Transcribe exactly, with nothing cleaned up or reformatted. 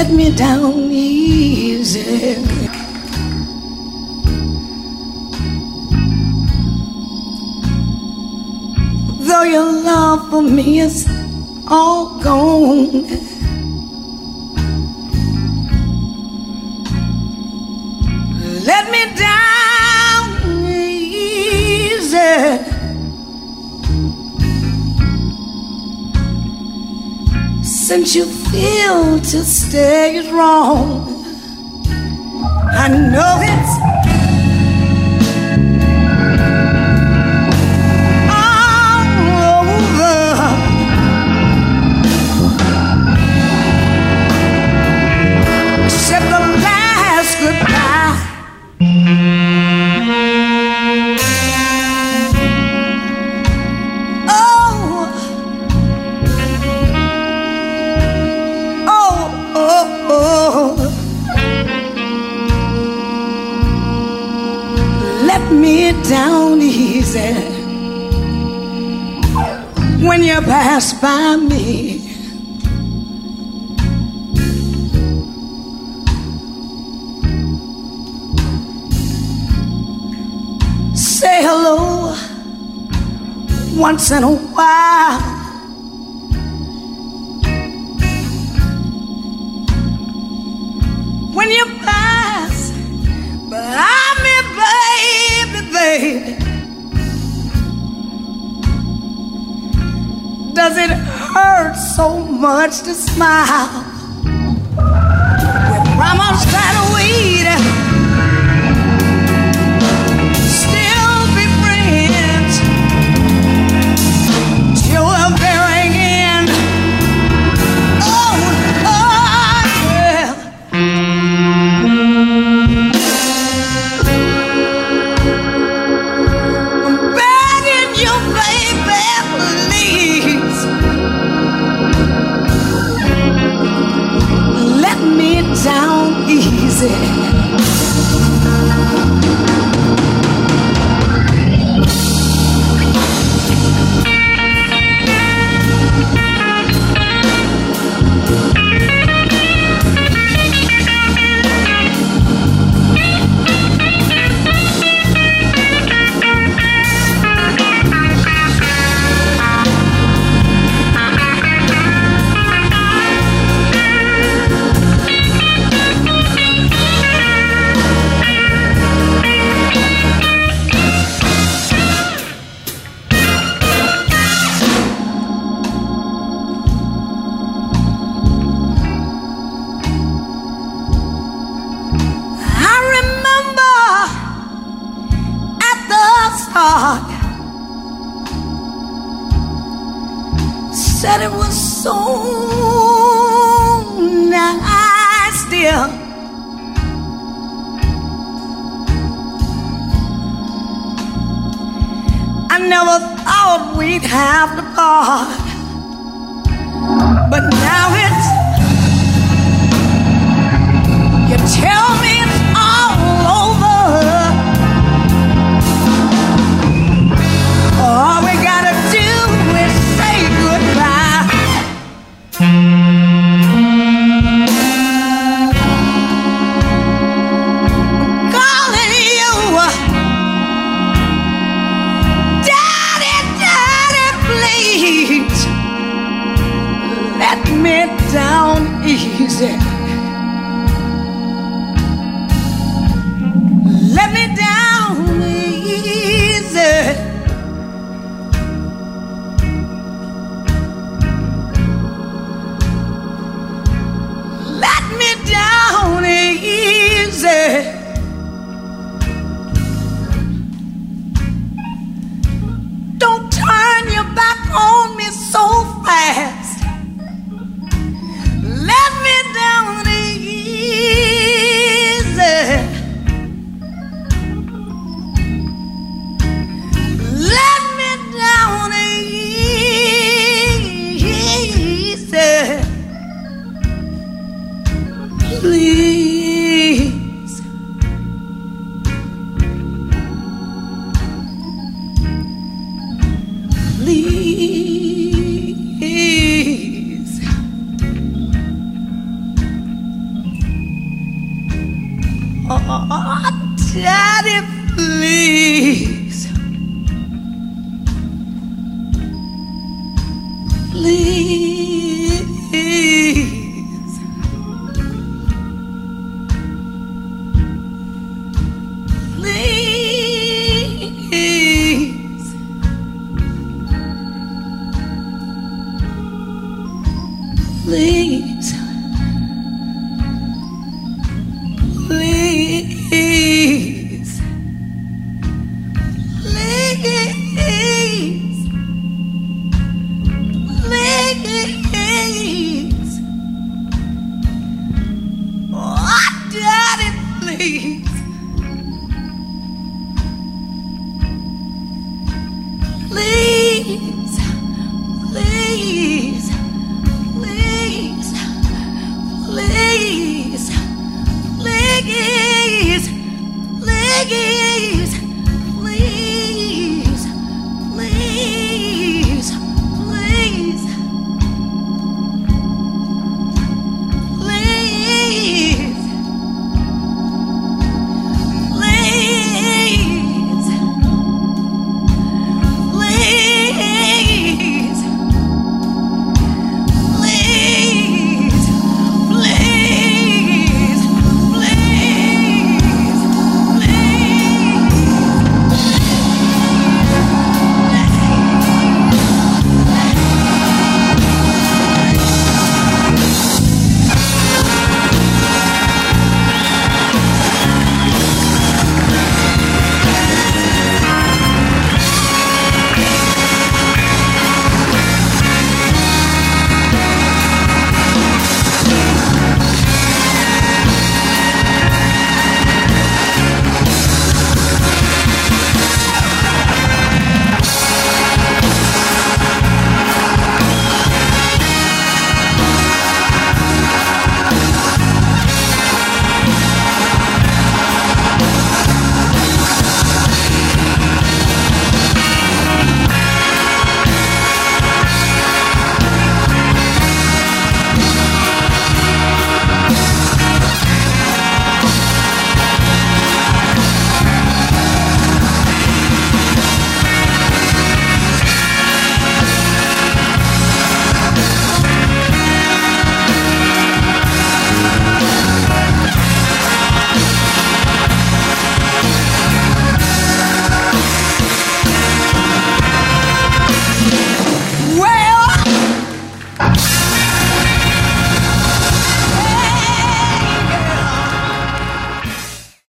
let me down easy. Though your love for me is all gone, let me down easy. Since you feel to stay is wrong, I know it's down easy when you pass by me. Say hello once in a while. When you pass by me, baby, baby, does it hurt so much to smile? We promised that we'd still be friends till the very end. Oh, oh, yeah. I'm begging you, baby, please, let me down easy. Said it was so nice, dear. I never thought we'd have to part, but now it's, you tell me it's all over. All we gotta do is say goodbye. Calling you, Daddy, Daddy, please, let me down easy. Let me down easy. Down easy. Don't turn your back on me so fast. Let me down easy. Let me down easy. Please, please, Daddy, please, please, please, please. Please, please, please, oh, Daddy, please.